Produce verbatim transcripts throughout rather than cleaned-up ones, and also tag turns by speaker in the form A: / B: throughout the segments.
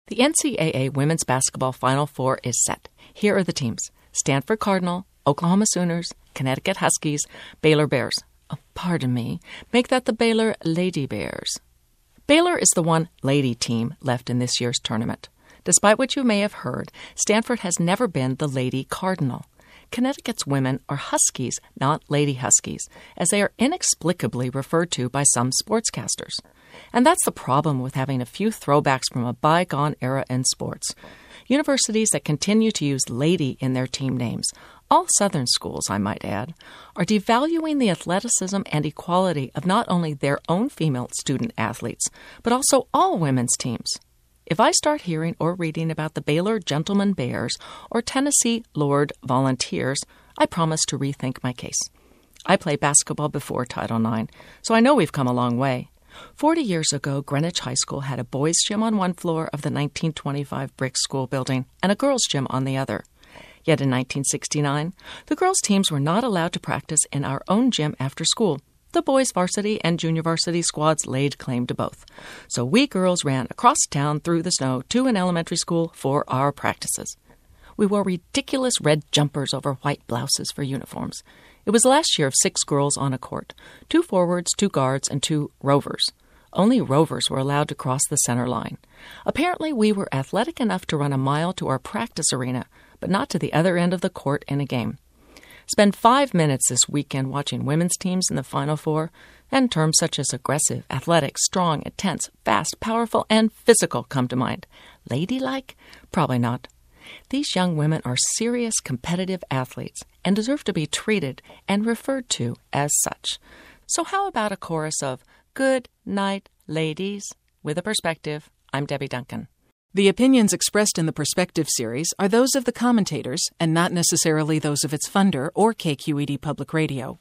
A: The N C double A Women's Basketball Final Four is set. Here are the teams: Stanford Cardinal, Oklahoma Sooners, Connecticut Huskies, Baylor Bears. Oh, pardon me. Make that the Baylor Lady Bears. Baylor is the one lady team left in this year's tournament. Despite what you may have heard, Stanford has never been the Lady Cardinal. Connecticut's women are Huskies, not Lady Huskies, as they are inexplicably referred to by some sportscasters. And that's the problem with having a few throwbacks from a bygone era in sports. Universities that continue to use lady in their team names, all Southern schools, I might add, are devaluing the athleticism and equality of not only their own female student athletes, but also all women's teams. If I start hearing or reading about the Baylor Gentlemen Bears or Tennessee Lord Volunteers, I promise to rethink my case. I played basketball before Title nine, so I know we've come a long way. Forty years ago, Greenwich High School had a boys' gym on one floor of the nineteen twenty-five brick school building and a girls' gym on the other. Yet in nineteen sixty-nine, the girls' teams were not allowed to practice in our own gym after school. The boys' varsity and junior varsity squads laid claim to both. So we girls ran across town through the snow to an elementary school for our practices. We wore ridiculous red jumpers over white blouses for uniforms. It was the last year of six girls on a court, two forwards, two guards, and two rovers. Only rovers were allowed to cross the center line. Apparently, we were athletic enough to run a mile to our practice arena, but not to the other end of the court in a game. Spend five minutes this weekend watching women's teams in the Final Four, and terms such as aggressive, athletic, strong, intense, fast, powerful, and physical come to mind. Ladylike? Probably not. These young women are serious, competitive athletes and deserve to be treated and referred to as such. So how about a chorus of "Good night, ladies"? With a perspective, I'm Debbie Duncan.
B: The opinions expressed in the Perspective series are those of the commentators and not necessarily those of its funder or K Q E D Public Radio.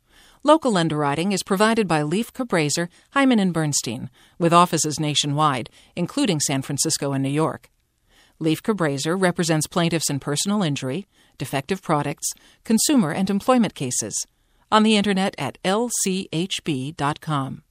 B: Local underwriting is provided by Leif Cabraser, Hyman and Bernstein, with offices nationwide, including San Francisco and New York. Leif Cabraser represents plaintiffs in personal injury, defective products, consumer and employment cases. On the Internet at L C H B dot com.